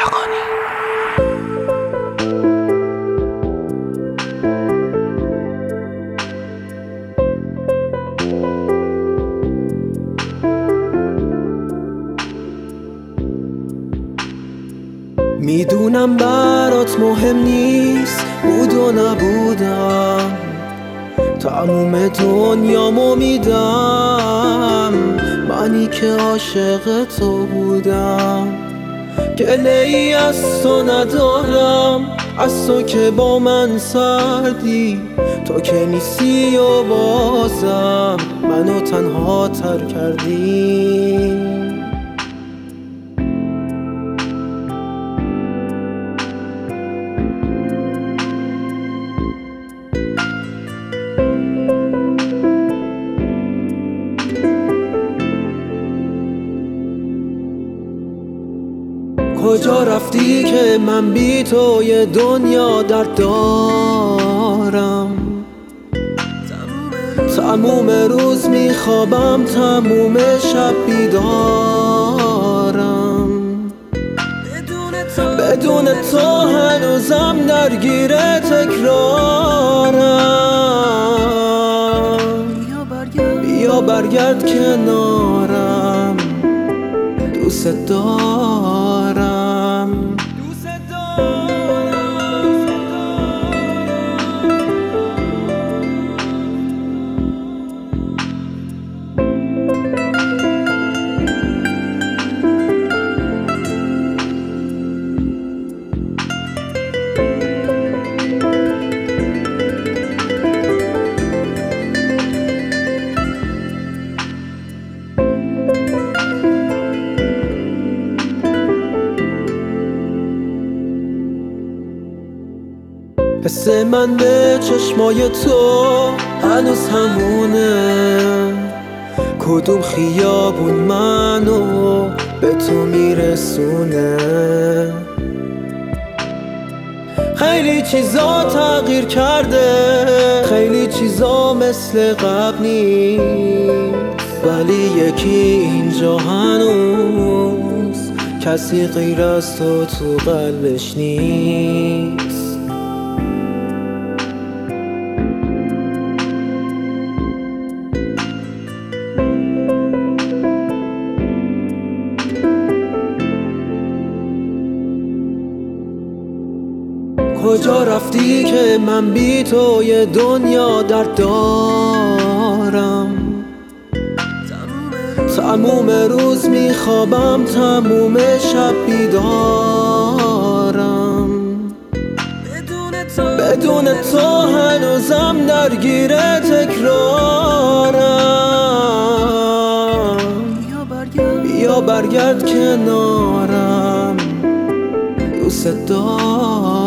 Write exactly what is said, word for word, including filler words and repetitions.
خاقانی. میدونم برات مهم نیست بود و نبودم، تموم دنیامو میدم، منی که عاشق تو بودم. گله ای از تو ندارم، از تو که با من سردی، تو که نیستی و بازم منو تنها تر کردی. کجا رفتی که من بی تو یه دنیا درد دارم؟ تموم روز میخوابم، تموم شب بیدارم، بدون تو هنوزم درگیر تکرارم. بیا برگرد کنارم، دوست دارم. حس من به چشمای تو هنوز همونه، کدوم خیابون منو به تو میرسونه. خیلی چیزا تغییر کرده، خیلی چیزا مثل قبل نیست، ولی یکی اینجا هنوز کسی غیر از تو تو قلبش نیست. کجا رفتی که من بی تو یه دنیا درد دارم؟ تموم روز میخوابم، تموم شب بیدارم، بدون تو هنوزم درگیر تکرارم. بیا برگرد کنارم، دوست دارم.